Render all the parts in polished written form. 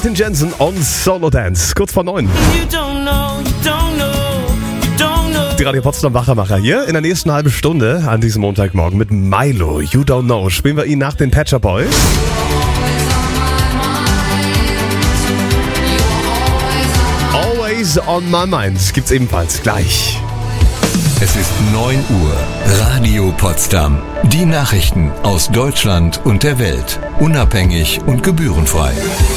Martin Jensen on Solo Dance. Kurz vor 9. Die Radio Potsdam Wachermacher hier in der nächsten halben Stunde an diesem Montagmorgen mit Milo. You Don't Know. Spielen wir ihn nach den Pet Shop Boys. Always on my mind. Gibt's ebenfalls gleich. Es ist 9 Uhr. Radio Potsdam. Die Nachrichten aus Deutschland und der Welt. Unabhängig und gebührenfrei.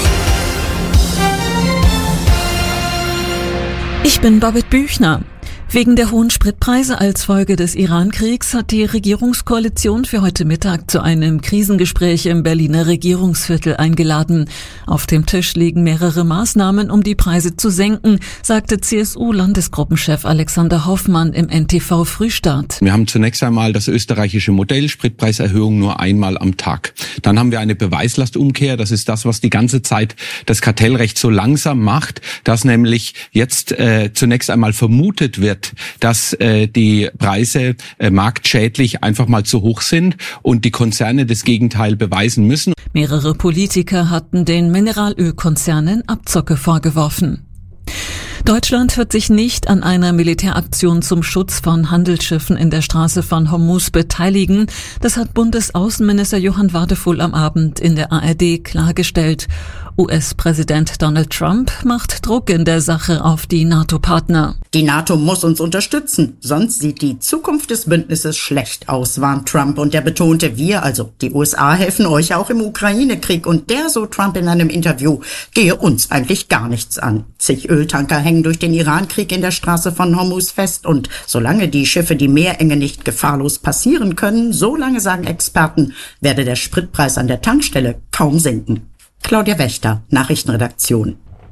Ich bin Babette Büchner. Wegen der hohen Spritpreise als Folge des Iran-Kriegs hat die Regierungskoalition für heute Mittag zu einem Krisengespräch im Berliner Regierungsviertel eingeladen. Auf dem Tisch liegen mehrere Maßnahmen, um die Preise zu senken, sagte CSU-Landesgruppenchef Alexander Hoffmann im NTV Frühstart. Wir haben zunächst einmal das österreichische Modell, Spritpreiserhöhung nur einmal am Tag. Dann haben wir eine Beweislastumkehr, das ist das, was die ganze Zeit das Kartellrecht so langsam macht, dass nämlich jetzt zunächst einmal vermutet wird, dass die Preise marktschädlich einfach mal zu hoch sind und die Konzerne das Gegenteil beweisen müssen. Mehrere Politiker hatten den Mineralölkonzernen Abzocke vorgeworfen. Deutschland wird sich nicht an einer Militäraktion zum Schutz von Handelsschiffen in der Straße von Hormuz beteiligen. Das hat Bundesaußenminister Johann Wadefuhl am Abend in der ARD klargestellt. US-Präsident Donald Trump macht Druck in der Sache auf die NATO-Partner. Die NATO muss uns unterstützen, sonst sieht die Zukunft des Bündnisses schlecht aus, warnt Trump. Und er betonte, wir, also die USA, helfen euch auch im Ukraine-Krieg. Und der, so Trump in einem Interview, gehe uns eigentlich gar nichts an. Zig Öltanker hängen durch den Iran-Krieg in der Straße von Hormuz fest. Und solange die Schiffe die Meerenge nicht gefahrlos passieren können, solange, sagen Experten, werde der Spritpreis an der Tankstelle kaum sinken. Claudia Wächter, Nachrichtenredaktion.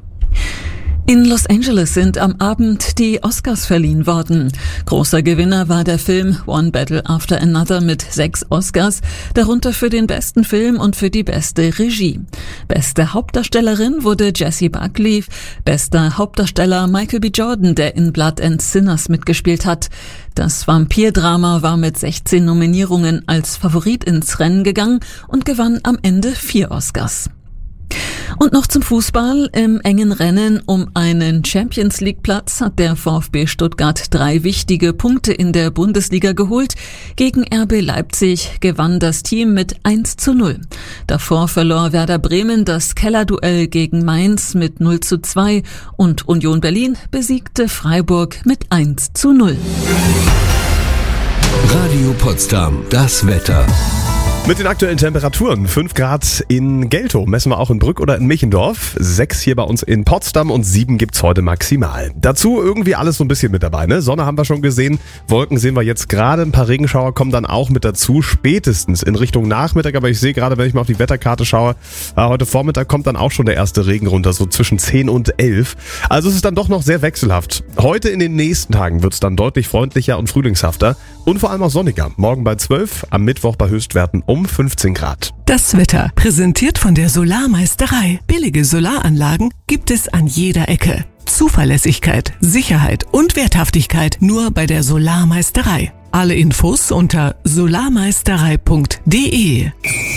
In Los Angeles sind am Abend die Oscars verliehen worden. Großer Gewinner war der Film One Battle After Another mit 6 Oscars, darunter für den besten Film und für die beste Regie. Beste Hauptdarstellerin wurde Jessie Buckley, bester Hauptdarsteller Michael B. Jordan, der in Blood and Sinners mitgespielt hat. Das Vampirdrama war mit 16 Nominierungen als Favorit ins Rennen gegangen und gewann am Ende 4 Oscars. Und noch zum Fußball. Im engen Rennen um einen Champions-League-Platz hat der VfB Stuttgart 3 wichtige Punkte in der Bundesliga geholt. Gegen RB Leipzig gewann das Team mit 1:0. Davor verlor Werder Bremen das Kellerduell gegen Mainz mit 0:2 und Union Berlin besiegte Freiburg mit 1:0. Radio Potsdam, das Wetter. Mit den aktuellen Temperaturen. 5 Grad in Geltow, messen wir auch in Brück oder in Michendorf. 6 hier bei uns in Potsdam und 7 gibt's heute maximal. Dazu irgendwie alles so ein bisschen mit dabei, ne? Sonne haben wir schon gesehen, Wolken sehen wir jetzt gerade, ein paar Regenschauer kommen dann auch mit dazu, spätestens in Richtung Nachmittag, aber ich sehe gerade, wenn ich mal auf die Wetterkarte schaue, heute Vormittag kommt dann auch schon der erste Regen runter, so zwischen 10 und 11. Also es ist dann doch noch sehr wechselhaft. Heute in den nächsten Tagen wird's dann deutlich freundlicher und frühlingshafter und vor allem auch sonniger. Morgen bei 12, am Mittwoch bei Höchstwerten um 15 Grad. Das Wetter, präsentiert von der Solarmeisterei. Billige Solaranlagen gibt es an jeder Ecke. Zuverlässigkeit, Sicherheit und Werthaftigkeit nur bei der Solarmeisterei. Alle Infos unter solarmeisterei.de.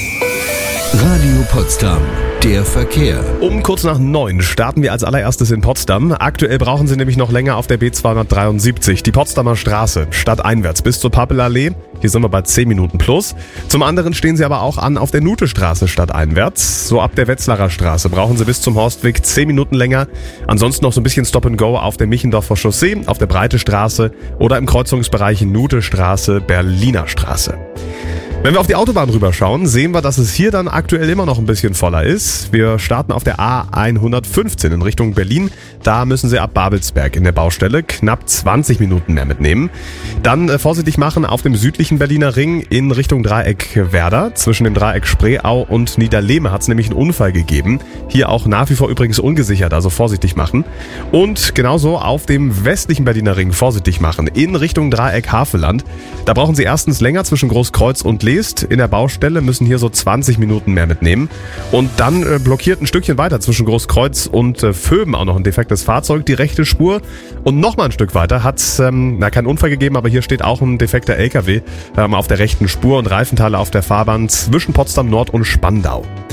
Radio Potsdam, der Verkehr. Um kurz nach 9 starten wir als allererstes in Potsdam. Aktuell brauchen Sie nämlich noch länger auf der B273, die Potsdamer Straße, stadteinwärts bis zur Pappelallee. Hier sind wir bei 10 Minuten plus. Zum anderen stehen Sie aber auch an auf der Nutestraße stadteinwärts. So ab der Wetzlarer Straße brauchen Sie bis zum Horstweg 10 Minuten länger. Ansonsten noch so ein bisschen Stop and Go auf der Michendorfer Chaussee, auf der Breite Straße oder im Kreuzungsbereich Nutestraße, Berliner Straße. Wenn wir auf die Autobahn rüberschauen, sehen wir, dass es hier dann aktuell immer noch ein bisschen voller ist. Wir starten auf der A115 in Richtung Berlin. Da müssen Sie ab Babelsberg in der Baustelle knapp 20 Minuten mehr mitnehmen. Dann vorsichtig machen auf dem südlichen Berliner Ring in Richtung Dreieck Werder. Zwischen dem Dreieck Spreeau und Niederlehme hat es nämlich einen Unfall gegeben. Hier auch nach wie vor übrigens ungesichert, also vorsichtig machen. Und genauso auf dem westlichen Berliner Ring vorsichtig machen in Richtung Dreieck Havelland. Da brauchen Sie erstens länger zwischen Großkreuz und Leest. In der Baustelle müssen hier so 20 Minuten mehr mitnehmen. Und dann blockiert ein Stückchen weiter zwischen Großkreuz und Vöben auch noch ein defektes Fahrzeug, die rechte Spur. Und nochmal ein Stück weiter hat es keinen Unfall gegeben, aber hier steht auch ein defekter LKW auf der rechten Spur und Reifenteile auf der Fahrbahn zwischen Potsdam Nord und Spandau.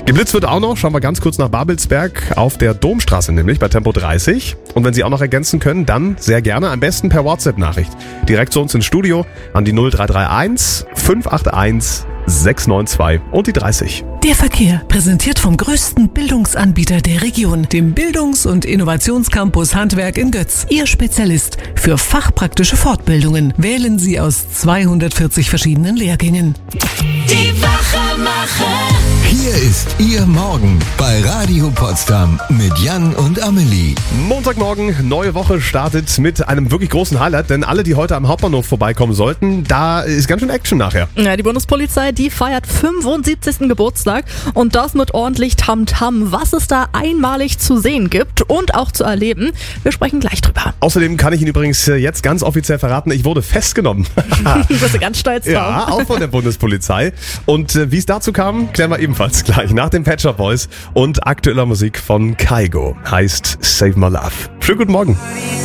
Geblitzt wird auch noch, schauen wir ganz kurz nach Babelsberg, auf der Domstraße nämlich, bei Tempo 30. Und wenn Sie auch noch ergänzen können, dann sehr gerne, am besten per WhatsApp-Nachricht. Direkt zu uns ins Studio an die 0331 581 692 und die 30. Der Verkehr, präsentiert vom größten Bildungsanbieter der Region, dem Bildungs- und Innovationscampus Handwerk in Götz. Ihr Spezialist für fachpraktische Fortbildungen. Wählen Sie aus 240 verschiedenen Lehrgängen. Die Wachemacher. Hier ist Ihr Morgen bei Radio Potsdam mit Jan und Amelie. Montagmorgen, neue Woche startet mit einem wirklich großen Highlight, denn alle, die heute am Hauptbahnhof vorbeikommen sollten, da ist ganz schön Action nachher. Ja, die Bundespolizei, die feiert 75. Geburtstag und das mit ordentlich Tamtam, was es da einmalig zu sehen gibt und auch zu erleben. Wir sprechen gleich drüber. Außerdem kann ich Ihnen übrigens jetzt ganz offiziell verraten, ich wurde festgenommen. Du bist ganz stolz drauf. Ja, auch von der Bundespolizei. Und wie es dazu kam, klären wir ebenfalls gleich nach dem Pet Shop Boys und aktueller Musik von Kygo. Heißt Save My Love. Schönen guten Morgen.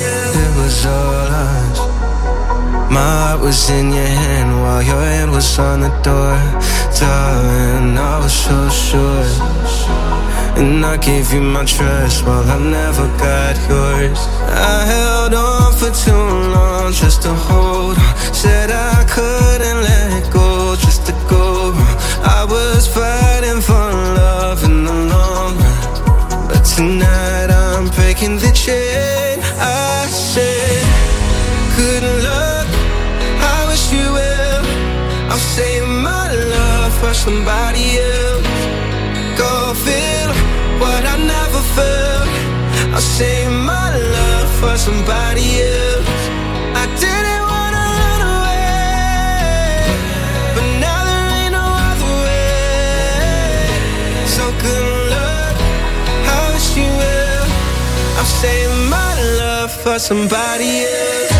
My heart was in your hand while your hand was on the door. Darling, I was so sure. And I gave you my trust while I never got yours. I held on for too long just to hold on. Said I couldn't let go just to go. I was fighting for love in the long run. But tonight I'm breaking the chain. I said, good luck, I wish you well. I'll save my love for somebody else. Go feel what I never felt. I'll save my love for somebody else. I didn't wanna run away, but now there ain't no other way. So good luck, I wish you well. I'll save my love for somebody else.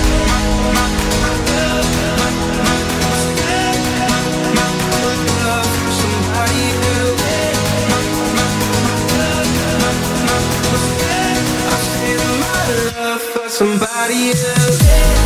Somebody else.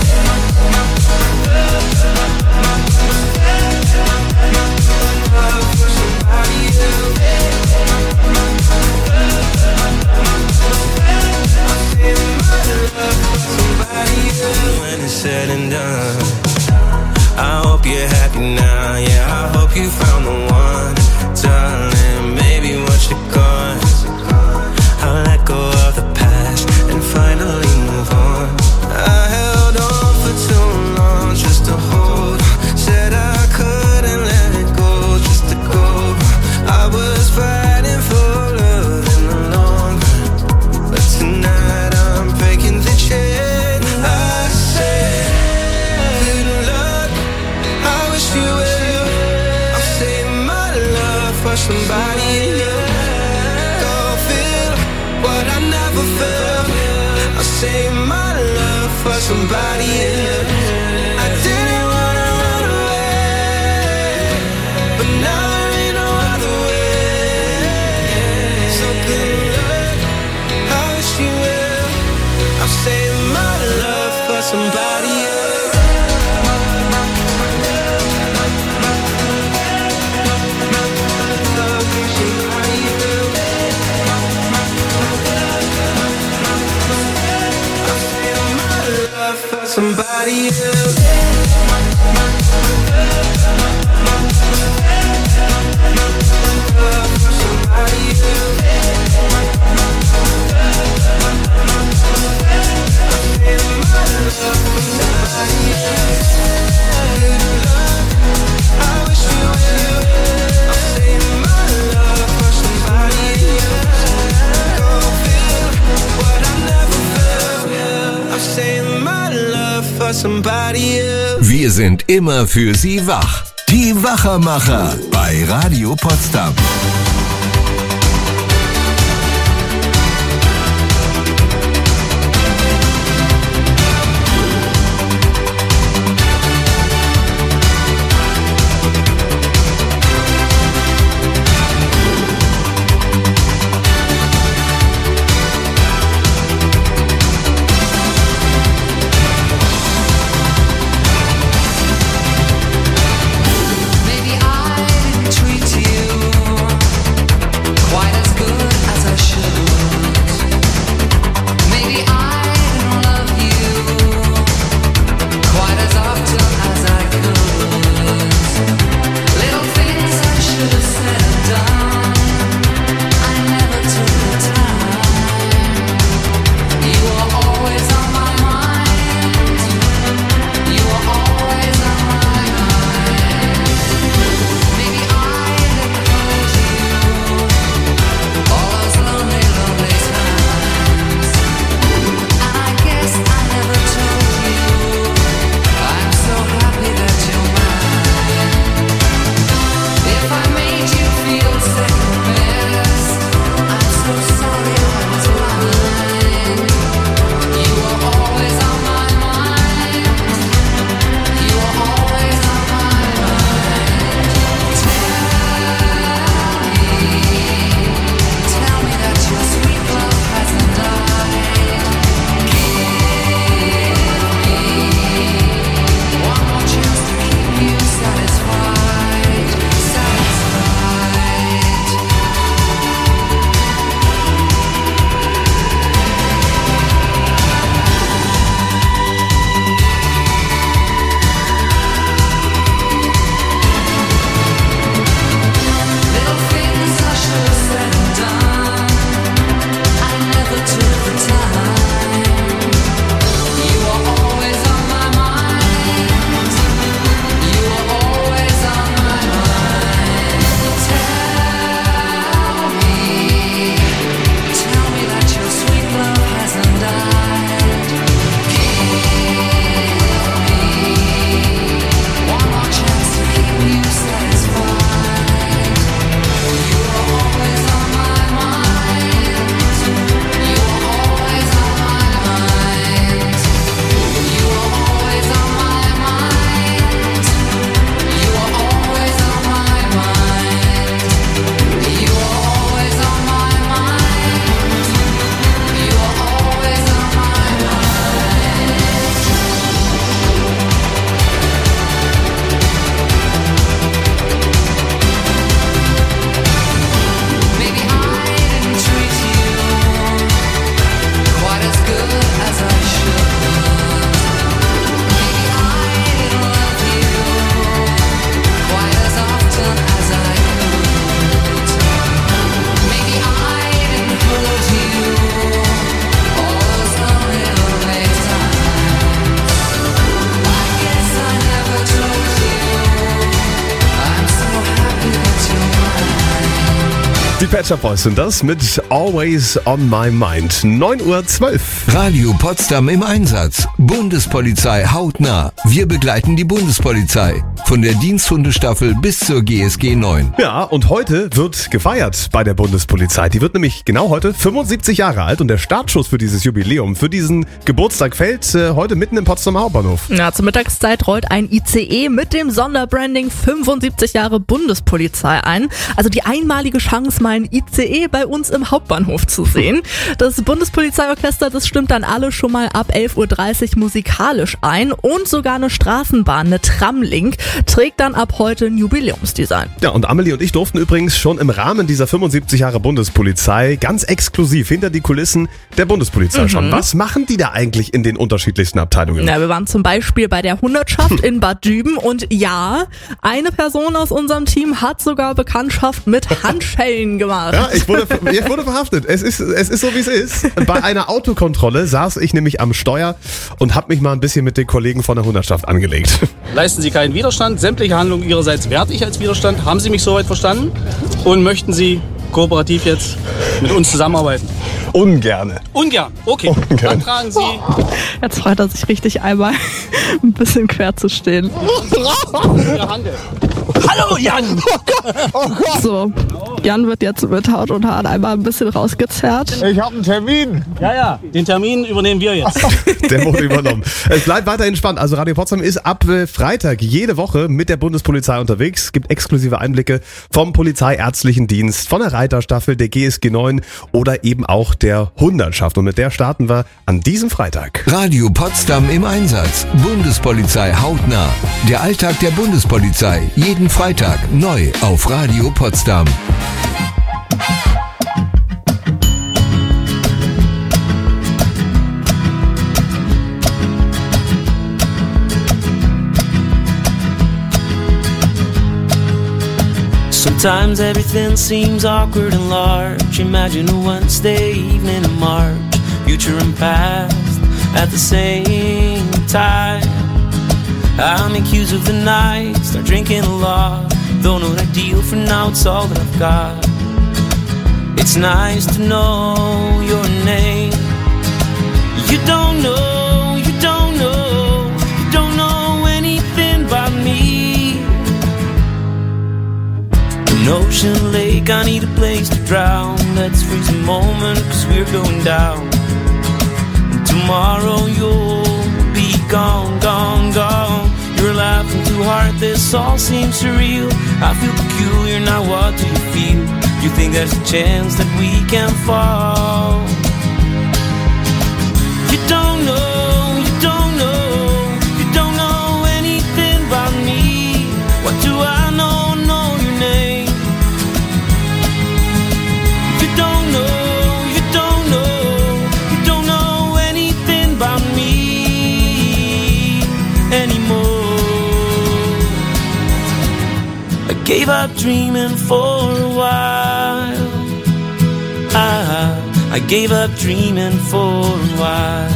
When it's said and done, I hope you're happy now. Yeah, I hope you found the one, darling. Maybe once you're gone, I'll let go of the past and finally move on. I held on for too long just to hold on. Said I couldn't let it go just to go. I was fighting for love in the long run, but tonight I'm breaking the chain. I said, good luck, I wish you well. I'll save my love for somebody else. Go feel what I never felt. I'll save my love for somebody else. I didn't wanna run away, but now there ain't no other way. So good luck, I wish you well. I'll save my love for somebody else. Somebody else. Wir sind immer für Sie wach. Die Wachermacher bei Radio Potsdam. Maybe I didn't treat you Die Pet Shop Boys sind das mit Always on My Mind. 9:12 Uhr. Radio Potsdam im Einsatz. Bundespolizei hautnah. Wir begleiten die Bundespolizei. Von der Diensthundestaffel bis zur GSG 9. Ja, und heute wird gefeiert bei der Bundespolizei. Die wird nämlich genau heute 75 Jahre alt und der Startschuss für dieses Jubiläum, für diesen Geburtstag fällt heute mitten im Potsdamer Hauptbahnhof. Ja, zur Mittagszeit rollt ein ICE mit dem Sonderbranding 75 Jahre Bundespolizei ein. Also die einmalige Chance, mal ein ICE bei uns im Hauptbahnhof zu sehen. Das Bundespolizeiorchester, das stimmt dann alle schon mal ab 11:30 Uhr musikalisch ein und sogar eine Straßenbahn, eine Tramlink, trägt dann ab heute ein Jubiläumsdesign. Ja, und Amelie und ich durften übrigens schon im Rahmen dieser 75 Jahre Bundespolizei ganz exklusiv hinter die Kulissen der Bundespolizei schauen. Was machen die da eigentlich in den unterschiedlichsten Abteilungen? Ja, wir waren zum Beispiel bei der Hundertschaft in Bad Düben und ja, eine Person aus unserem Team hat sogar Bekanntschaft mit Handschellen gemacht. Ja, ich wurde verhaftet. Es ist so, wie es ist. Bei einer Autokontrolle saß ich nämlich am Steuer und habe mich mal ein bisschen mit den Kollegen von der Hundertschaft angelegt. Leisten Sie keinen Widerstand. Sämtliche Handlungen Ihrerseits werte ich als Widerstand. Haben Sie mich soweit verstanden? Und möchten Sie kooperativ jetzt mit uns zusammenarbeiten? Ungerne. Ungern, okay. Dann tragen Sie... Jetzt freut er sich richtig einmal, ein bisschen quer zu stehen. Ihre Hand. Hallo Jan! Oh Gott. So, Jan wird jetzt mit Haut und Haaren einmal ein bisschen rausgezerrt. Ich habe einen Termin. Ja, den Termin übernehmen wir jetzt. Der wurde übernommen. Es bleibt weiterhin spannend. Also Radio Potsdam ist ab Freitag jede Woche mit der Bundespolizei unterwegs. Es gibt exklusive Einblicke vom Polizeiärztlichen Dienst, von der Reiterstaffel, der GSG 9 oder eben auch der Hundertschaft. Und mit der starten wir an diesem Freitag. Radio Potsdam im Einsatz. Bundespolizei hautnah. Der Alltag der Bundespolizei. Jeden Freitag neu auf Radio Potsdam. Sometimes everything seems awkward and large. Imagine a Wednesday evening in March. Future and past at the same time. I make use of the night, start drinking a lot. Though not ideal for now, it's all that I've got. It's nice to know your name. You don't know, you don't know, you don't know anything about me. An ocean lake, I need a place to drown. Let's freeze a moment, cause we're going down. And tomorrow you'll be gone, gone, gone. You're laughing too hard, this all seems surreal. I feel peculiar, now what do you feel? You think there's a chance that we can fall? You don't know, you don't know, you don't know anything about me. What do I know, know your name? You don't know, you don't know, you don't know anything about me anymore. I gave up dreaming for a while. I gave up dreaming for a while.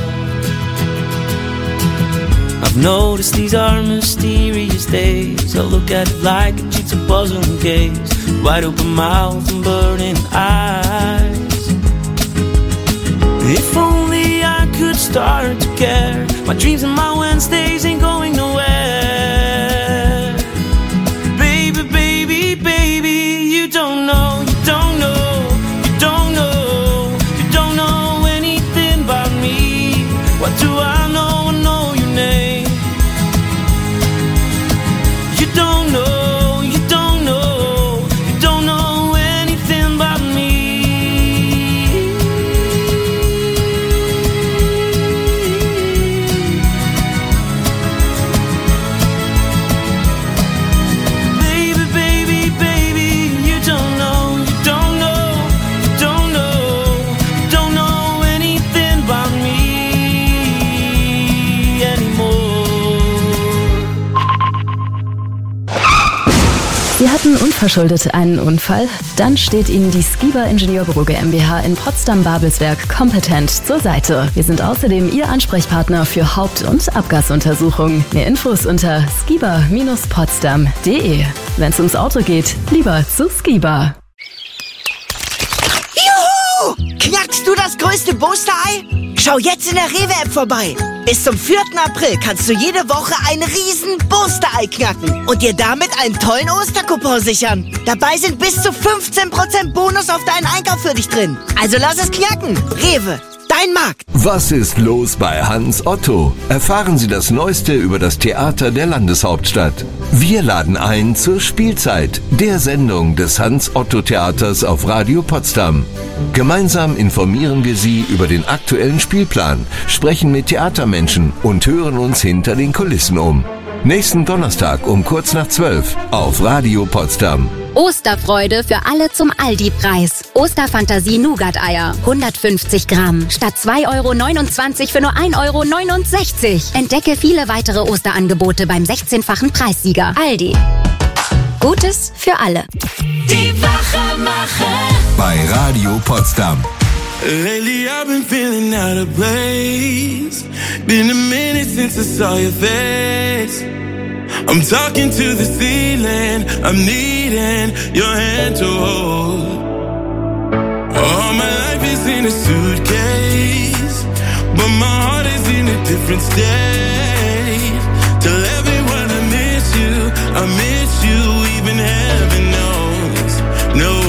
I've noticed these are mysterious days. I look at it like a jigsaw puzzle in case. Wide open mouth and burning eyes. If only I could start to care. My dreams and my Wednesdays ain't going nowhere. Baby, baby, baby, you don't know, you don't know, you don't know, you don't know anything about me. What do I know? I know your name. You don't know, you don't know, you don't know anything about me. Baby, baby, baby, you don't know, you don't know, you don't know, you don't know anything about me anymore. Sie hatten unverschuldet einen Unfall? Dann steht Ihnen die Skiba Ingenieurbüro GmbH in Potsdam-Babelsberg kompetent zur Seite. Wir sind außerdem Ihr Ansprechpartner für Haupt- und Abgasuntersuchungen. Mehr Infos unter skiba-potsdam.de. Wenn es ums Auto geht, lieber zu Skiba. das größte Booster-Ei? Schau jetzt in der Rewe-App vorbei. Bis zum 4. April kannst du jede Woche ein riesen Booster-Ei knacken und dir damit einen tollen Ostercoupon sichern. Dabei sind bis zu 15% Bonus auf deinen Einkauf für dich drin. Also lass es knacken. Rewe, dein Markt. Was ist los bei Hans Otto? Erfahren Sie das Neueste über das Theater der Landeshauptstadt. Wir laden ein zur Spielzeit, der Sendung des Hans-Otto-Theaters auf Radio Potsdam. Gemeinsam informieren wir Sie über den aktuellen Spielplan, sprechen mit Theatermenschen und hören uns hinter den Kulissen um. Nächsten Donnerstag um kurz nach 12 auf Radio Potsdam. Osterfreude für alle zum Aldi-Preis. Osterfantasie Nougat-Eier. 150 Gramm. Statt 2,29 € für nur 1,69 €. Entdecke viele weitere Osterangebote beim 16-fachen Preissieger. Aldi. Gutes für alle. Die Wachemacher. Bei Radio Potsdam. Lately I've been feeling out of place. Been a minute since I saw your face. I'm talking to the ceiling. I'm needing your hand to hold. All my life is in a suitcase, but my heart is in a different state. Tell everyone I miss you, even heaven knows. No.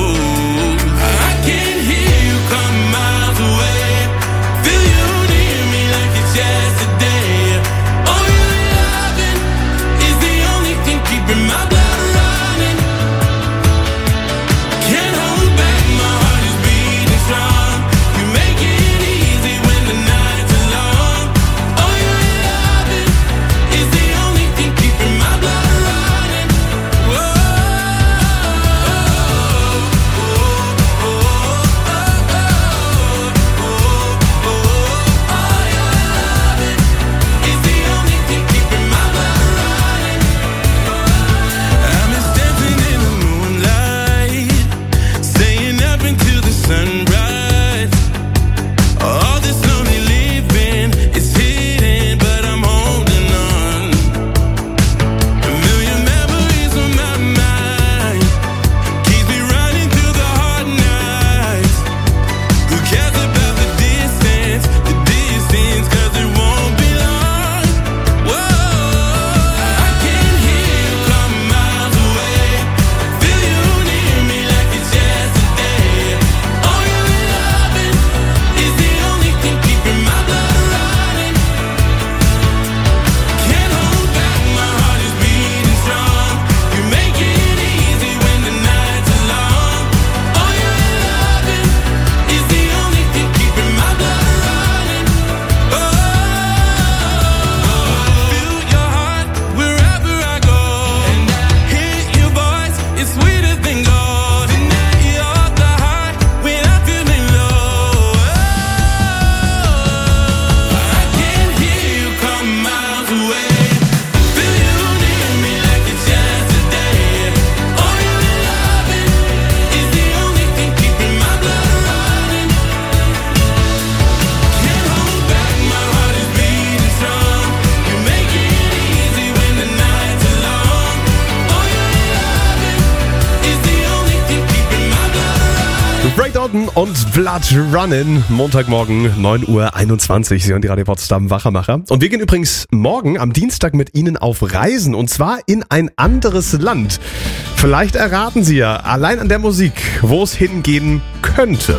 Und Blood Runnin', Montagmorgen, 9:21 Uhr. Sie hören die Radio Potsdam Wachemacher. Und wir gehen übrigens morgen am Dienstag mit Ihnen auf Reisen. Und zwar in ein anderes Land. Vielleicht erraten Sie ja allein an der Musik, wo es hingehen könnte.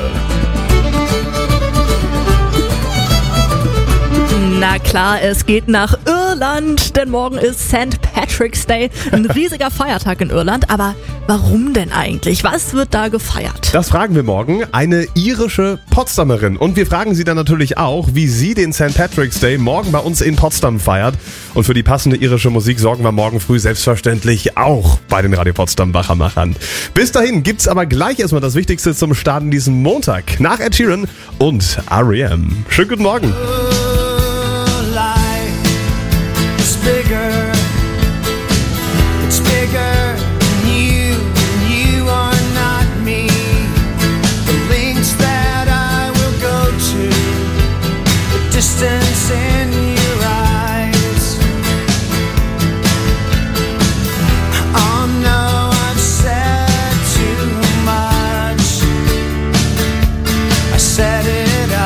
Na klar, es geht nach Irland, denn morgen ist St. Patrick's Day, ein riesiger Feiertag in Irland. Aber warum denn eigentlich? Was wird da gefeiert? Das fragen wir morgen eine irische Potsdamerin. Und wir fragen sie dann natürlich auch, wie sie den St. Patrick's Day morgen bei uns in Potsdam feiert. Und für die passende irische Musik sorgen wir morgen früh selbstverständlich auch bei den Radio Potsdam Wachmachern. Bis dahin gibt's aber gleich erstmal das Wichtigste zum Start in diesem Montag. Nach Ed Sheeran und R.E.M. Schönen guten Morgen. Bigger, it's bigger than you are not me. The links that I will go to, the distance in your eyes. Oh no, I've said too much. I said it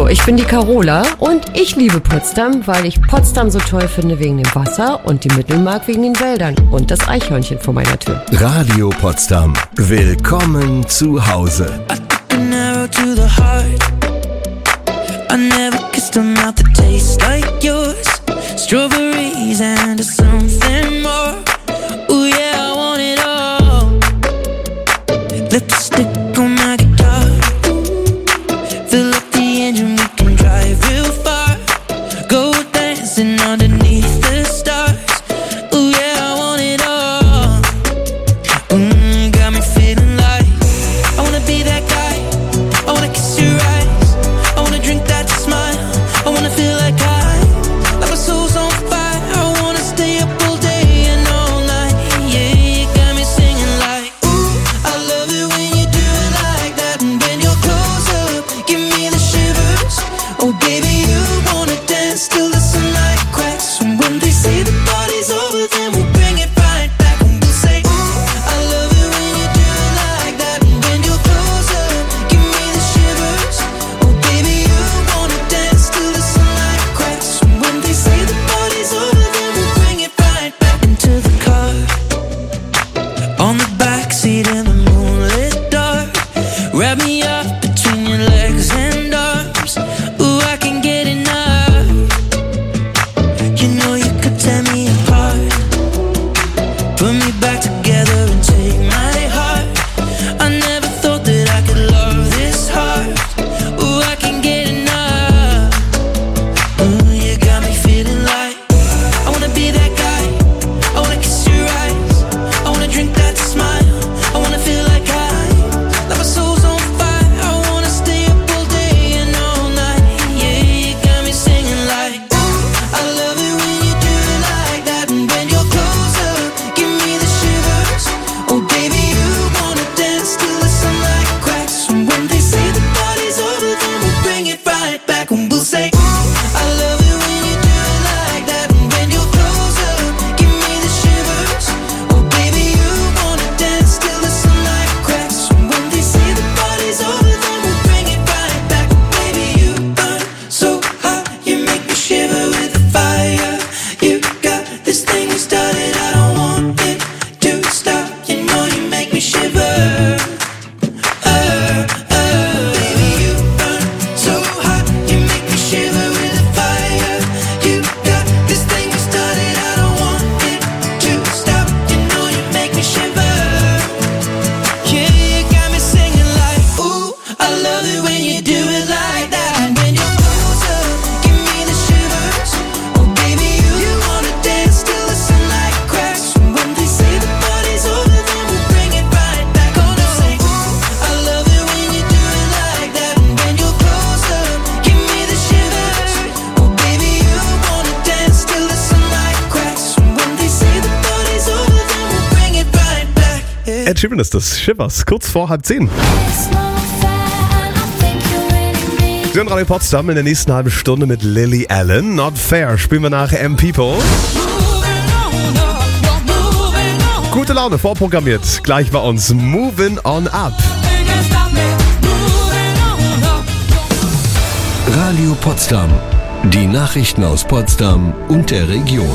Hallo, ich bin die Carola und ich liebe Potsdam, weil ich Potsdam so toll finde wegen dem Wasser und die Mittelmark wegen den Wäldern und das Eichhörnchen vor meiner Tür. Radio Potsdam. Willkommen zu Hause. An arrow to the heart. I never kissed a mouth that tastes like yours. Strawberries and something more. Ooh yeah, I want it all. Lipstick on my guitar. Fill up the engine, we can drive real far. Go dancing underneath the stars. Ooh yeah, I want it all. Got me feeling like I wanna be that guy. I wanna kiss your eyes. I wanna drink that smile. I wanna feel like my soul's on fire. I wanna stay up all day and all night. Yeah, you got me singing like, ooh, I love it when you do it like that. And when you're close up, give me the shivers. Oh baby, you wanna dance till the sunlight cracks. And when they say the party's over, then we'll bring it right back. And we'll say, ooh, I love it when you do it like that. And when you're close up, give me the shivers. Oh baby, you wanna dance till the sunlight cracks. And when they say the party's over, then we'll bring it right back into the car. On the backseat in the moonlit dark. Wrap me up between your legs and arms. Ooh, I can get enough. You know you could tear me apart. Put me back together and take my heart. I never thought that I could love this hard. Ooh, I can get enough. Ooh, you got me feeling like I wanna be that guy. I wanna kiss your eyes. I wanna drink that smile. I wanna feel like my soul's on fire. I wanna stay up all day and all night. Yeah, you got me singing like, ooh, I love it when you do it like that. And when you're close up, give me the shivers. Oh baby, you wanna dance till the sunlight cracks. And when they say the party's over, then we'll bring it right back. And we'll say, ooh, I love it when you do it like that. And when you're close up, give me the shivers. Oh baby, you wanna dance till the sunlight cracks. And when they say the party's over, then we'll bring it right back. Baby, you burn so hot, you make me shiver with the fire. You got this thing you started, I don't want it to stop. You know you make me shiver. Baby, you burn so hot, you make me shiver with the fire. You got this thing you started, I don't want it to stop. You know you make me shiver. Yeah, you got me singing like, ooh, I love it when you do it like that. And when you're close up, give me the shivers. Oh baby, you wanna dance till the sunlight cracks. And when they say the party's over, then we'll bring it right back. Gonna say, ooh, I love it when you do it like that. And when you're close up, give me the shivers. Oh baby, you wanna dance till the sunlight cracks. And when they say the party's over, then we'll bring it right back. Yeah. Ed Sheeran ist das, Shivers, kurz vor 9:30. Sie hören Radio Potsdam in der nächsten halben Stunde mit Lily Allen. Not Fair spielen wir nach M-People. Gute Laune vorprogrammiert, gleich bei uns Moving On Up. Radio Potsdam. Die Nachrichten aus Potsdam und der Region.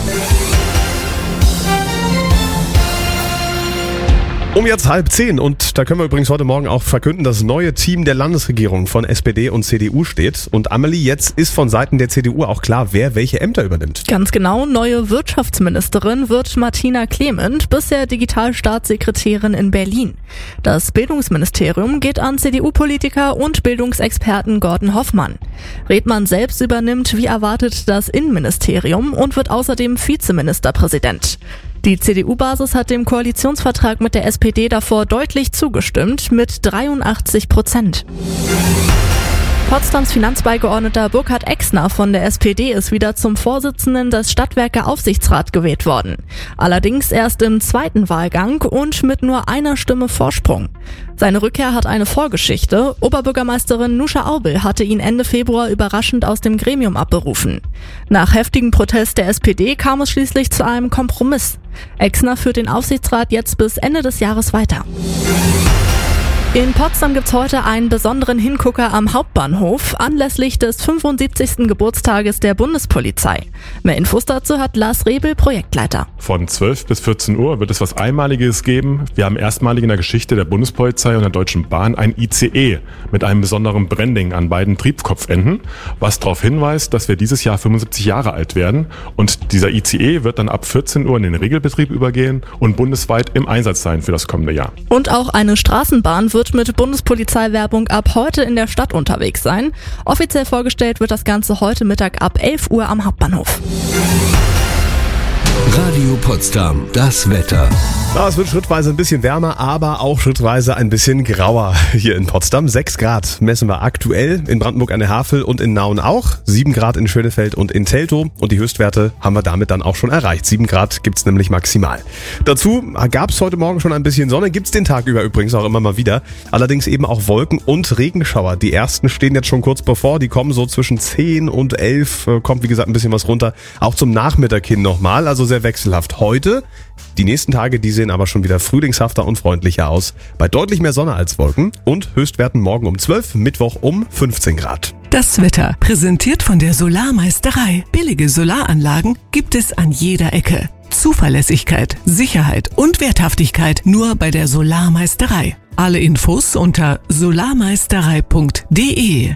Um jetzt 9:30 und da können wir übrigens heute Morgen auch verkünden, das neue Team der Landesregierung von SPD und CDU steht. Und Amelie, jetzt ist von Seiten der CDU auch klar, wer welche Ämter übernimmt. Ganz genau, neue Wirtschaftsministerin wird Martina Clement, bisher Digitalstaatssekretärin in Berlin. Das Bildungsministerium geht an CDU-Politiker und Bildungsexperten Gordon Hoffmann. Redmann selbst übernimmt, wie erwartet, das Innenministerium und wird außerdem Vizeministerpräsident. Die CDU-Basis hat dem Koalitionsvertrag mit der SPD davor deutlich zugestimmt, mit 83%. Potsdams Finanzbeigeordneter Burkhard Exner von der SPD ist wieder zum Vorsitzenden des Stadtwerke-Aufsichtsrats gewählt worden. Allerdings erst im zweiten Wahlgang und mit nur einer Stimme Vorsprung. Seine Rückkehr hat eine Vorgeschichte. Oberbürgermeisterin Nusha Aubel hatte ihn Ende Februar überraschend aus dem Gremium abberufen. Nach heftigem Protest der SPD kam es schließlich zu einem Kompromiss. Exner führt den Aufsichtsrat jetzt bis Ende des Jahres weiter. In Potsdam gibt's heute einen besonderen Hingucker am Hauptbahnhof anlässlich des 75. Geburtstages der Bundespolizei. Mehr Infos dazu hat Lars Rebel, Projektleiter. Von 12 bis 14 Uhr wird es was Einmaliges geben. Wir haben erstmalig in der Geschichte der Bundespolizei und der Deutschen Bahn ein ICE mit einem besonderen Branding an beiden Triebkopfenden, was darauf hinweist, dass wir dieses Jahr 75 Jahre alt werden. Und dieser ICE wird dann ab 14 Uhr in den Regelbetrieb übergehen und bundesweit im Einsatz sein für das kommende Jahr. Und auch eine Straßenbahn wird mit Bundespolizeiwerbung ab heute in der Stadt unterwegs sein. Offiziell vorgestellt wird das Ganze heute Mittag ab 11 Uhr am Hauptbahnhof. Radio Potsdam, das Wetter. Ja, es wird schrittweise ein bisschen wärmer, aber auch schrittweise ein bisschen grauer hier in Potsdam. 6 Grad messen wir aktuell in Brandenburg an der Havel und in Nauen auch. 7 Grad in Schönefeld und in Teltow. Und die Höchstwerte haben wir damit dann auch schon erreicht. 7 Grad gibt's nämlich maximal. Dazu gab's heute Morgen schon ein bisschen Sonne. Gibt's den Tag über übrigens auch immer mal wieder. Allerdings eben auch Wolken und Regenschauer. Die ersten stehen jetzt schon kurz bevor. Die kommen so zwischen 10 und 11. Kommt wie gesagt ein bisschen was runter. Auch zum Nachmittag hin nochmal. Also sehr wechselhaft. Heute, die nächsten Tage, die sehen aber schon wieder frühlingshafter und freundlicher aus. Bei deutlich mehr Sonne als Wolken und Höchstwerten morgen um 12, Mittwoch um 15 Grad. Das Wetter, präsentiert von der Solarmeisterei. Billige Solaranlagen gibt es an jeder Ecke. Zuverlässigkeit, Sicherheit und Werthaftigkeit nur bei der Solarmeisterei. Alle Infos unter solarmeisterei.de.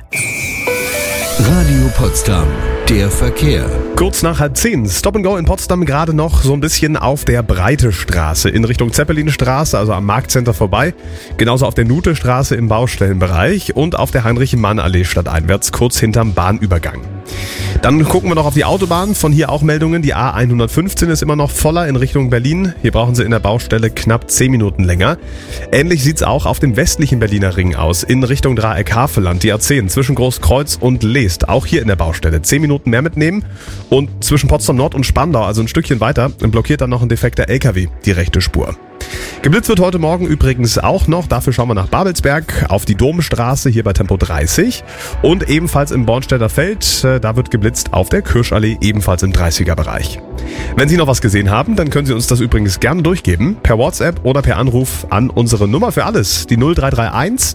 Radio Potsdam, der Verkehr. Kurz nach 9:30. Stop and Go in Potsdam gerade noch so ein bisschen auf der Breite Straße in Richtung Zeppelinstraße, also am Marktcenter vorbei. Genauso auf der Nutestraße im Baustellenbereich und auf der Heinrich-Mann-Allee stadteinwärts, kurz hinterm Bahnübergang. Dann gucken wir noch auf die Autobahn. Von hier auch Meldungen. Die A115 ist immer noch voller in Richtung Berlin. Hier brauchen Sie in der Baustelle knapp 10 Minuten länger. Ähnlich sieht's auch auf dem westlichen Berliner Ring aus. In Richtung Dreieck Havelland. Die A10 zwischen Großkreuz und Leest. Auch hier in der Baustelle. 10 Minuten mehr mitnehmen. Und zwischen Potsdam Nord und Spandau, also ein Stückchen weiter, blockiert dann noch ein defekter LKW die rechte Spur. Geblitzt wird heute Morgen übrigens auch noch, dafür schauen wir nach Babelsberg, auf die Domstraße hier bei Tempo 30 und ebenfalls im Bornstedter Feld, da wird geblitzt auf der Kirschallee, ebenfalls im 30er-Bereich. Wenn Sie noch was gesehen haben, dann können Sie uns das übrigens gerne durchgeben, per WhatsApp oder per Anruf an unsere Nummer für alles, die 0331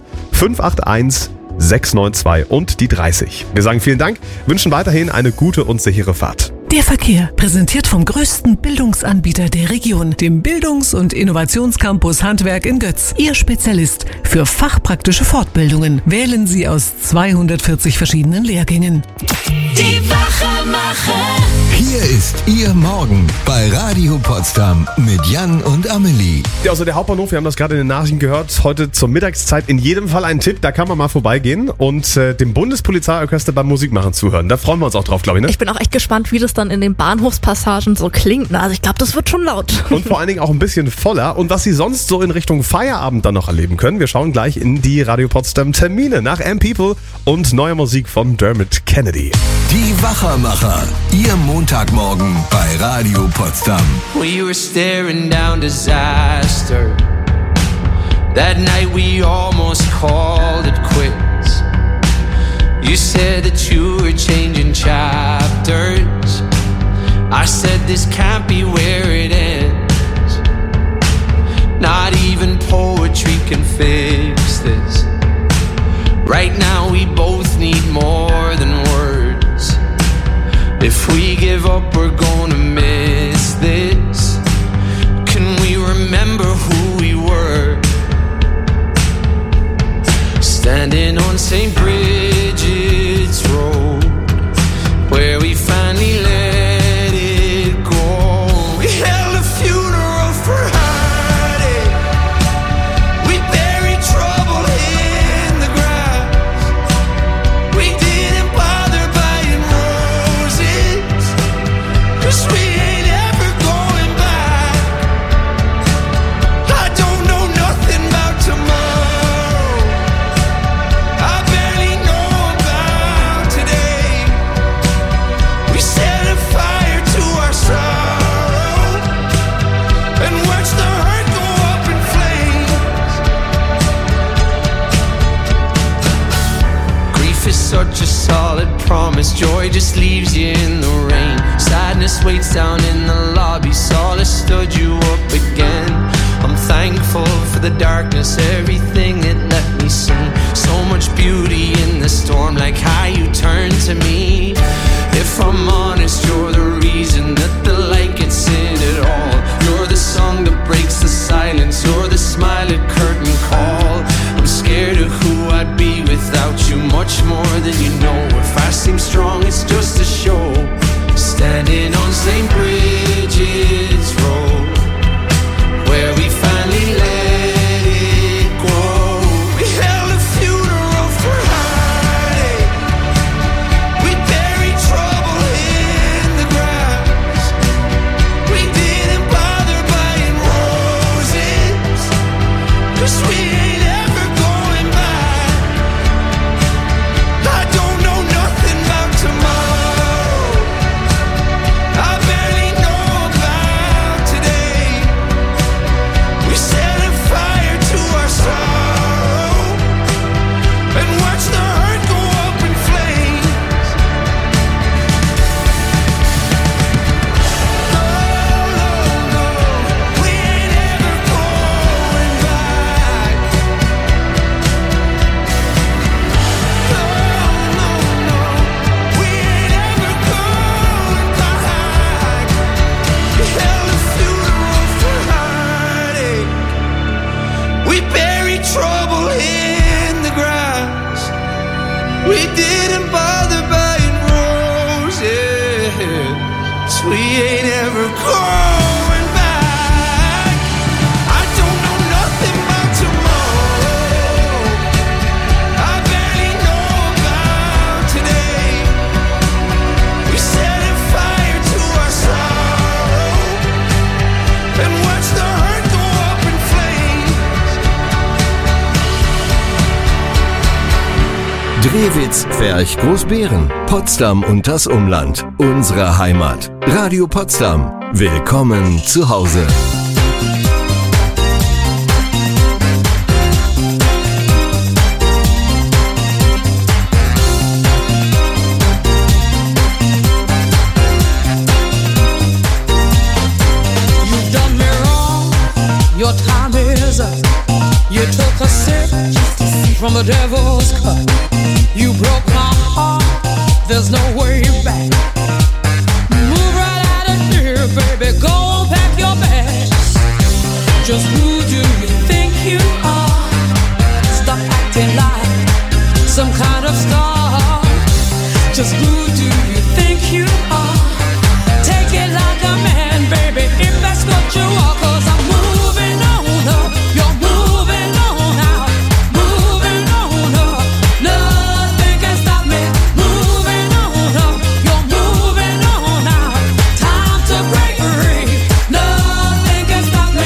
581 692 und die 30. Wir sagen vielen Dank, wünschen weiterhin eine gute und sichere Fahrt. Der Verkehr, präsentiert vom größten Bildungsanbieter der Region, dem Bildungs- und Innovationscampus Handwerk in Götz. Ihr Spezialist für fachpraktische Fortbildungen. Wählen Sie aus 240 verschiedenen Lehrgängen. Die Wachemacher. Hier ist Ihr Morgen bei Radio Potsdam mit Jan und Amelie. Ja, also der Hauptbahnhof, wir haben das gerade in den Nachrichten gehört, heute zur Mittagszeit in jedem Fall ein Tipp, da kann man mal vorbeigehen und dem Bundespolizeiorchester beim Musikmachen zuhören. Da freuen wir uns auch drauf, glaube ich, ne? Ich bin auch echt gespannt, wie das dann in den Bahnhofspassagen so klingt. Ne? Also ich glaube, das wird schon laut. Und vor allen Dingen auch ein bisschen voller. Und was Sie sonst so in Richtung Feierabend dann noch erleben können, wir schauen gleich in die Radio Potsdam Termine nach M-People und neuer Musik von Dermot Kennedy. Die Wachermacher, Ihr Montagmorgen bei Radio Potsdam. We were staring down disaster. That night we almost called it quits. You said that you were changing chapters. I said this can't be where it ends. Not even poetry can fix this. Right now we both need more than words. If we give up, we're gonna miss this. Can we remember who we were? Standing on St. Bridget's Road, where we finally let it go. We held a funeral for heartache. We buried trouble in the grass. We didn't bother buying roses, 'cause we ain't ever going back. I don't know nothing about tomorrow. I barely know about today. We set a fire to our sorrow and watch the hurt go up in flames. Grief is such a solid promise. Joy just leaves you in the rain. Sadness waits down in the lobby. Solace stood you up again. I'm thankful for the darkness, everything it left St. Bridget's Road, where we finally let it go. We held a funeral for heartache. We buried trouble in the grass. We didn't bother buying roses, 'cause we ain't ever going back. I don't know nothing about tomorrow. I barely know about today. We set a fire to our sorrow and watch the hurt go up in flames. Oh, no, no, we ain't ever going back. No, no, no, we ain't ever going back. We held a funeral for heartache. We buried trouble in the grass. We didn't bother buying roses. We ain't ever going back. I don't know nothing about tomorrow. I barely know about today. We set a fire to our sorrow and watch the hurt go up in flames. Drewitz, Ferch, Großbeeren, Potsdam und das Umland. Unsere Heimat. Radio Potsdam. Willkommen zu Hause. You've done me wrong, your time is up. You took a sip from the devil's cup. You broke my heart, there's no way back. Move right out of here, baby, go pack your bags. Just who do you think you are? Stop acting like some kind of star. Just who do you think you are? Take it like a man, baby, if that's what you are. 'Cause I'm moving on up, you're moving on out. Moving on up, nothing can stop me. Moving on up, you're moving on out. Time to break free, nothing can stop me.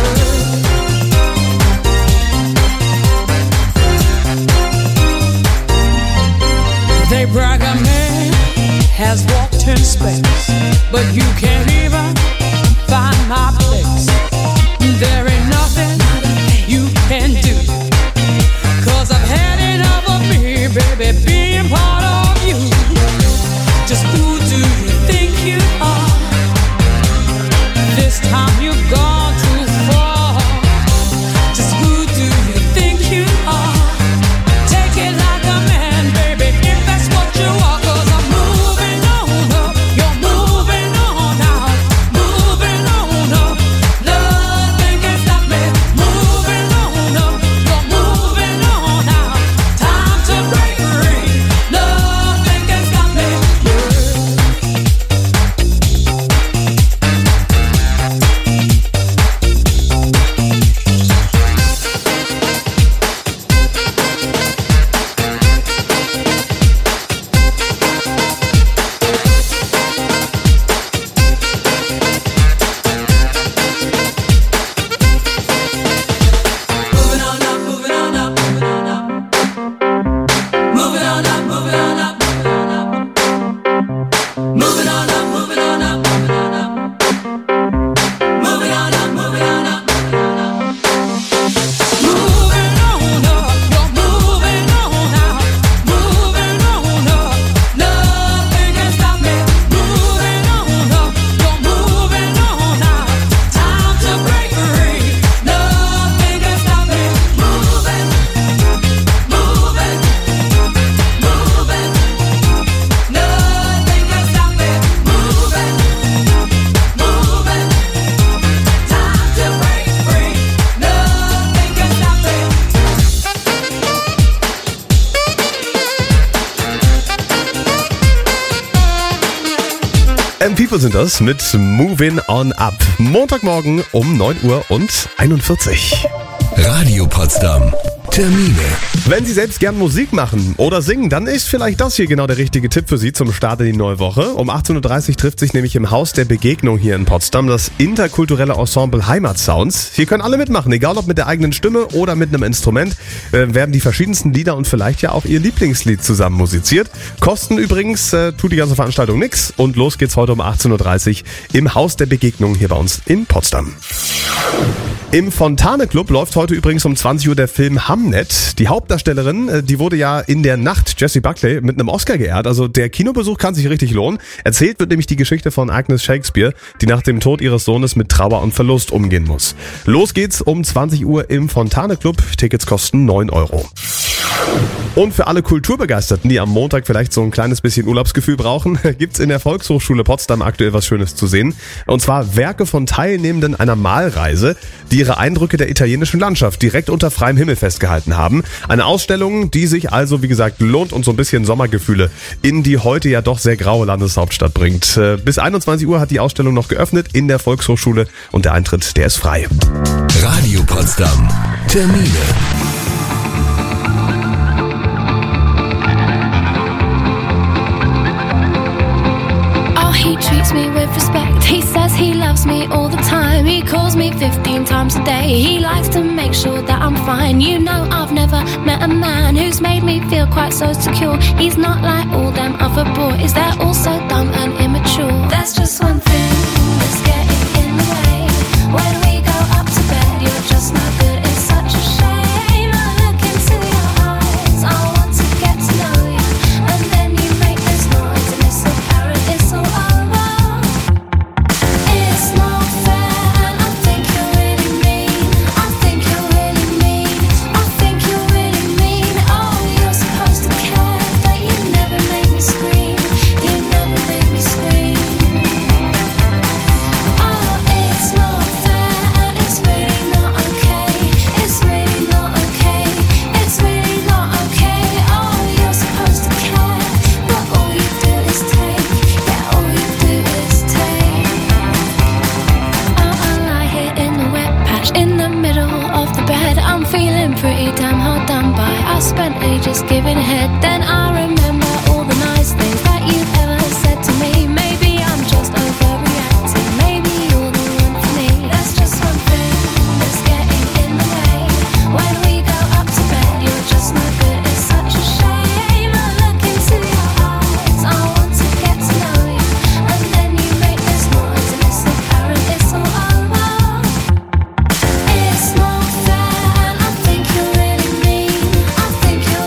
They brag a man has walked in space, but you can't even find my place. There ain't nothing you can do, 'cause I've had enough of me, baby, being part of you. Just who do you think you are? This time you've gone too far. Just who do you think you are? Take it like a man, baby, if that's what you are. 'Cause I'm moving on up, you're moving on out. People sind das mit Moving On Up. Montagmorgen um 9:41 Uhr. Radio Potsdam. Termine. Wenn Sie selbst gern Musik machen oder singen, dann ist vielleicht das hier genau der richtige Tipp für Sie zum Start in die neue Woche. Um 18:30 Uhr trifft sich nämlich im Haus der Begegnung hier in Potsdam das interkulturelle Ensemble Heimatsounds. Hier können alle mitmachen, egal ob mit der eigenen Stimme oder mit einem Instrument, werden die verschiedensten Lieder und vielleicht ja auch Ihr Lieblingslied zusammen musiziert. Kosten übrigens tut die ganze Veranstaltung nix und los geht's heute um 18:30 Uhr im Haus der Begegnung hier bei uns in Potsdam. Im Fontane Club läuft heute übrigens um 20 Uhr der Film Hamnet. Die Hauptdarstellerin, die wurde ja in der Nacht, Jessie Buckley, mit einem Oscar geehrt. Also der Kinobesuch kann sich richtig lohnen. Erzählt wird nämlich die Geschichte von Agnes Shakespeare, die nach dem Tod ihres Sohnes mit Trauer und Verlust umgehen muss. Los geht's um 20 Uhr im Fontane Club. Tickets kosten 9 €. Und für alle Kulturbegeisterten, die am Montag vielleicht so ein kleines bisschen Urlaubsgefühl brauchen, gibt's in der Volkshochschule Potsdam aktuell was Schönes zu sehen. Und zwar Werke von Teilnehmenden einer Malreise, die ihre Eindrücke der italienischen Landschaft direkt unter freiem Himmel festgehalten haben. Eine Ausstellung, die sich also, wie gesagt, lohnt und so ein bisschen Sommergefühle in die heute ja doch sehr graue Landeshauptstadt bringt. Bis 21 Uhr hat die Ausstellung noch geöffnet in der Volkshochschule und der Eintritt, der ist frei. Radio Potsdam. Termine. He treats me with respect. He says he loves me all the time. He calls me 15 times a day. He likes to make sure that I'm fine. You know, I've never met a man who's made me feel quite so secure. He's not like all them other boys. They're all so dumb and immature. There's just one thing that's getting in the way. When we go up to bed, you're just no good. It's such a shame. I look into your eyes. I want to get to know you. And then you make this noise and it's so apparent it's all over. Just giving head, then I remember all the nice things that you've ever said to me. Maybe I'm just overreacting, maybe you're the one for me. There's just one thing that's getting in the way. When we go up to bed, you're just no good. It's such a shame. I look into your eyes. I want to get to know you, and then you make this noise and it's apparent it's all over. It's not fair, and I think you're really mean. I think you're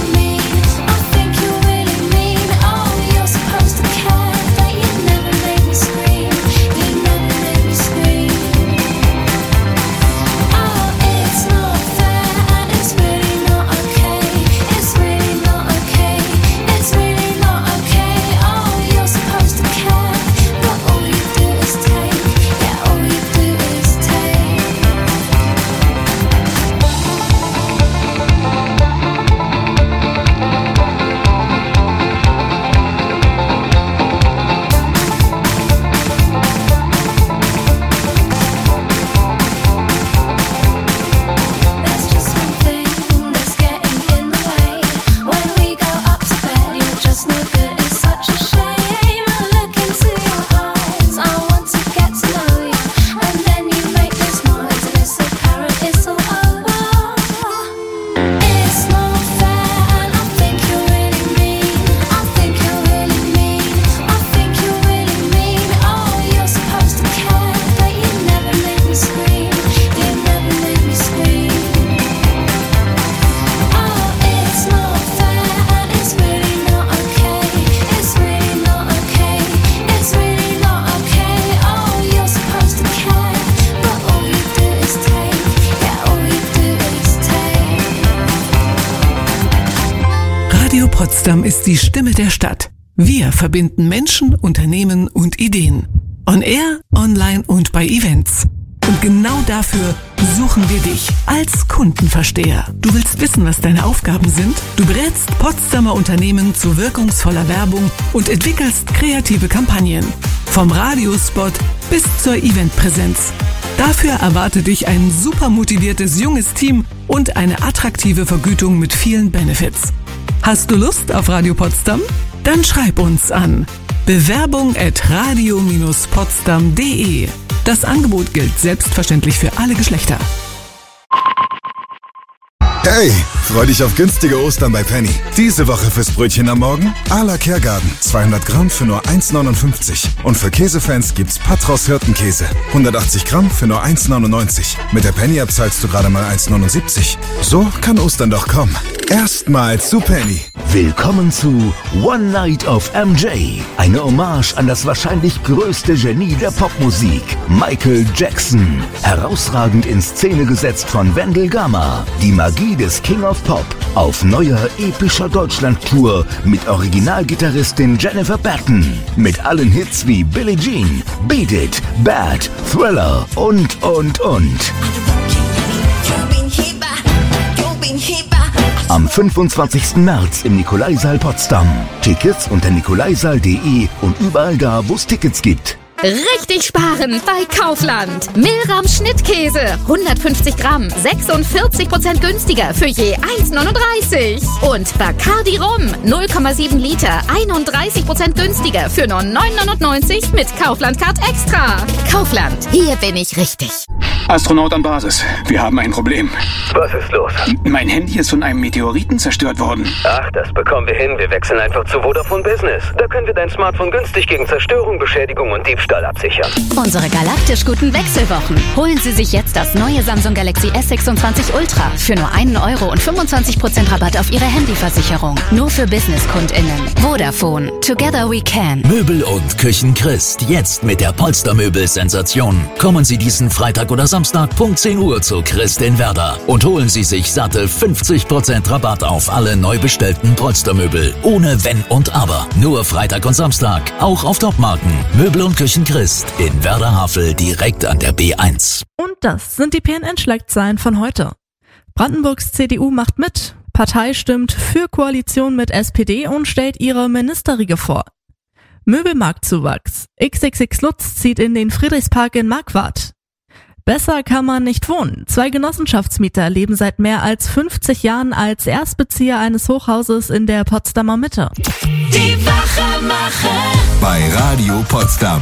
Potsdam ist die Stimme der Stadt. Wir verbinden Menschen, Unternehmen und Ideen. On Air, online und bei Events. Und genau dafür suchen wir dich als Kundenversteher. Du willst wissen, was deine Aufgaben sind? Du berätst Potsdamer Unternehmen zu wirkungsvoller Werbung und entwickelst kreative Kampagnen. Vom Radiospot bis zur Eventpräsenz. Dafür erwartet dich ein super motiviertes junges Team und eine attraktive Vergütung mit vielen Benefits. Hast du Lust auf Radio Potsdam? Dann schreib uns an bewerbung@radio-potsdam.de. Das Angebot gilt selbstverständlich für alle Geschlechter. Hey, freu dich auf günstige Ostern bei Penny. Diese Woche fürs Brötchen am Morgen à la Kergarten. 200 Gramm für nur 1,59. Und für Käsefans gibt's Patros Hirtenkäse. 180 Gramm für nur 1,99. Mit der Penny-App zahlst du gerade mal 1,79. So kann Ostern doch kommen. Erstmals zu Penny. Willkommen zu One Night of MJ. Eine Hommage an das wahrscheinlich größte Genie der Popmusik, Michael Jackson. Herausragend in Szene gesetzt von Wendell Gamma. Die Magie des King of Pop auf neuer epischer Deutschland-Tour mit Originalgitarristin Jennifer Batten. Mit allen Hits wie Billie Jean, Beat It, Bad, Thriller und. Am 25. März im Nikolaisaal Potsdam. Tickets unter nikolaisaal.de und überall da, wo es Tickets gibt. Richtig sparen bei Kaufland. Milram Schnittkäse, 150 Gramm, 46% günstiger für je 1,39. Und Bacardi Rum, 0,7 Liter, 31% günstiger für nur 9,99 mit Kaufland Card Extra. Kaufland, hier bin ich richtig. Astronaut an Basis, wir haben ein Problem. Was ist los? Mein Handy ist von einem Meteoriten zerstört worden. Ach, das bekommen wir hin. Wir wechseln einfach zu Vodafone Business. Da können wir dein Smartphone günstig gegen Zerstörung, Beschädigung und Diebstahl absichern. Unsere galaktisch guten Wechselwochen. Holen Sie sich jetzt das neue Samsung Galaxy S26 Ultra für nur 1 Euro und 25% Rabatt auf Ihre Handyversicherung. Nur für BusinesskundInnen. Vodafone. Together we can. Möbel und Küchen Christ. Jetzt mit der Polstermöbel-Sensation. Kommen Sie diesen Freitag oder Samstag Punkt 10 Uhr zu Christ in Werder und holen Sie sich satte 50% Rabatt auf alle neu bestellten Polstermöbel. Ohne Wenn und Aber. Nur Freitag und Samstag. Auch auf Topmarken. Möbel und Küchen Christ in Werder-Havel direkt an der B1. Und das sind die PNN-Schlagzeilen von heute. Brandenburgs CDU macht mit. Partei stimmt für Koalition mit SPD und stellt ihre Ministerriege vor. Möbelmarktzuwachs. XXX Lutz zieht in den Friedrichspark in Marquardt. Besser kann man nicht wohnen. 2 Genossenschaftsmieter leben seit mehr als 50 Jahren als Erstbezieher eines Hochhauses in der Potsdamer Mitte. Die Wachemacher bei Radio Potsdam.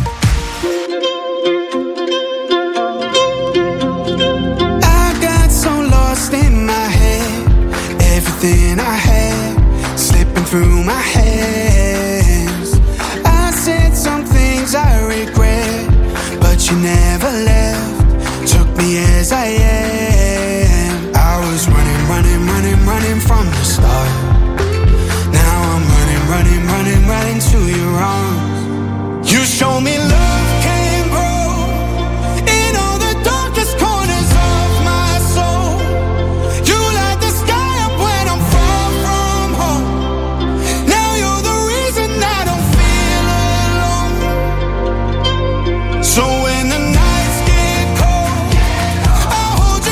I got so lost in my head, everything I had slipping through my hands. I said some things I regret, but you never left. Took me as I am. I was running from the start. Now I'm running to your arms. You show me love can grow in all the darkest corners of my soul. You light the sky up when I'm far from home. Now you're the reason I don't feel alone. So when the nights get cold, I'll hold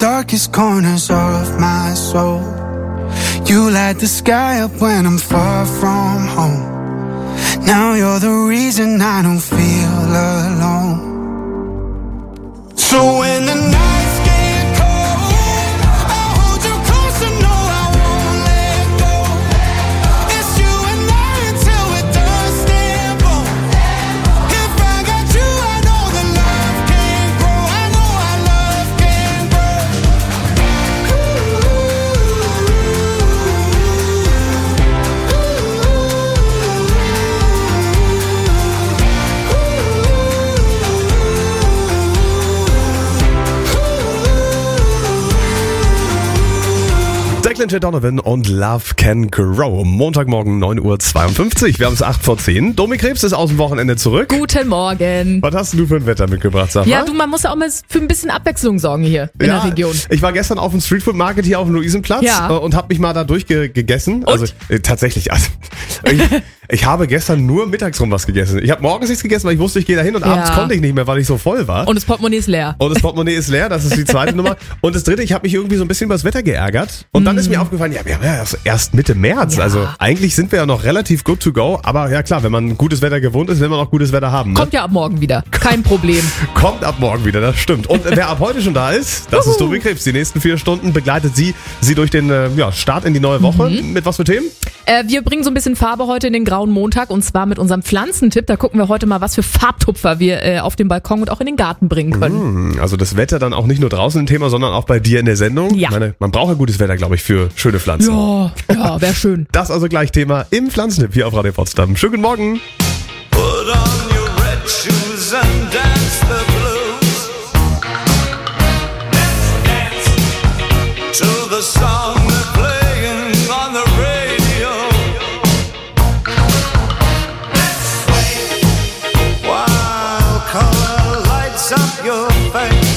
darkest corners of my soul. You light the sky up when I'm far from home. Now you're the reason I don't feel alone. So when the nights get cold, I'll hold you close and know I won't let go. It's you and I until we're dust and bone. If I got you, I know that love can grow. I know our love can grow. Declan J. Donovan und Love Can Grow. Montagmorgen 9:52 Uhr. Wir haben es 8:10. Domi Krebs ist aus dem Wochenende zurück. Guten Morgen. Was hast du für ein Wetter mitgebracht, sag mal? Ja, du, man muss ja auch mal für ein bisschen Abwechslung sorgen hier in der Region. Ich war gestern auf dem Streetfood Market hier auf dem Luisenplatz und habe mich mal da durchgegessen. Also tatsächlich, also, ich habe gestern nur mittags rum was gegessen. Ich habe morgens nichts gegessen, weil ich wusste, ich gehe da hin und abends konnte ich nicht mehr, weil ich so voll war. Und das Portemonnaie ist leer. Das ist die zweite Nummer. Und das dritte, ich habe mich irgendwie so ein bisschen über das Wetter geärgert. Und dann ist mir aufgefallen, wir haben ja erst Mitte März. Ja. Also eigentlich sind wir ja noch relativ good to go. Aber ja klar, wenn man gutes Wetter gewohnt ist, will man auch gutes Wetter haben. Ne? Kommt ja ab morgen wieder. Kein Problem. Kommt ab morgen wieder, das stimmt. Und wer ab heute schon da ist, das ist Domi Krebs. Die nächsten 4 Stunden begleitet sie durch den Start in die neue Woche. Mit was für Themen? Wir bringen so ein bisschen Farbe heute in den grauen Montag und zwar mit unserem Pflanzentipp. Da gucken wir heute mal, was für Farbtupfer wir auf den Balkon und auch in den Garten bringen können. Also das Wetter dann auch nicht nur draußen ein Thema, sondern auch bei dir in der Sendung. Ja. Ich meine, man braucht ja gutes Wetter, glaube ich, für schöne Pflanzen. Ja, wäre schön. Das also gleich Thema im Pflanzentipp hier auf Radio Potsdam. Schönen guten Morgen. Put on your red shoes and dance the blues. Dance to the song they're playing on the radio. While color lights up your face.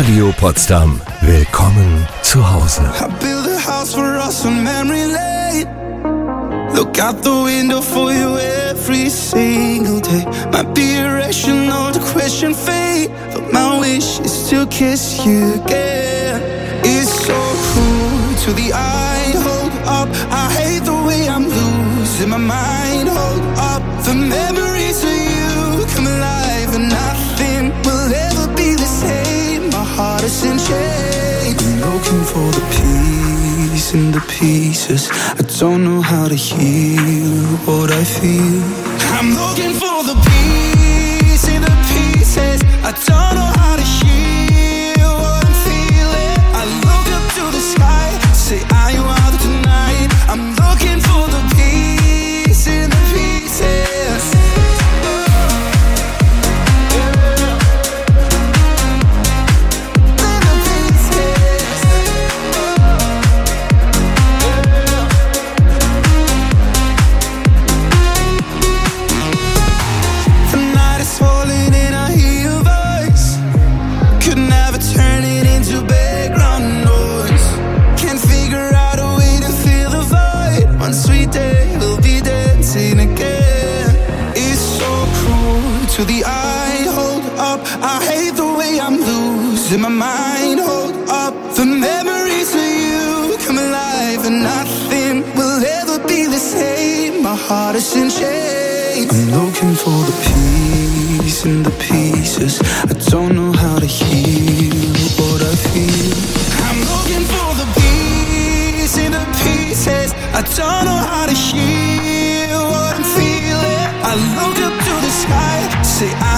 Radio Potsdam. Willkommen zu Hause. I built a house for us on memory lane. Look out the window for you every single day. Might be irrational to question fate, but my wish is to kiss you again. It's so cruel to the eye. Hold up, I hate the way I'm losing my mind. Hold up, the memories of you come alive, and nothing will ever be the same. My heart is in chains. I'm looking for the peace in the pieces. I don't know how to heal what I feel. I'm looking for the peace in the pieces. I don't know how to heal what I'm feeling. I look up to the sky, say, are you out tonight? I'm looking for the peace in the pieces. To the eye, hold up, I hate the way I'm losing my mind. Hold up, the memories of you come alive, and nothing will ever be the same. My heart is in chains. I'm looking for the peace in the pieces. I don't know how to heal what I feel. I'm looking for the peace in the pieces. I don't know how to heal what I'm feeling. I look up to the sky, say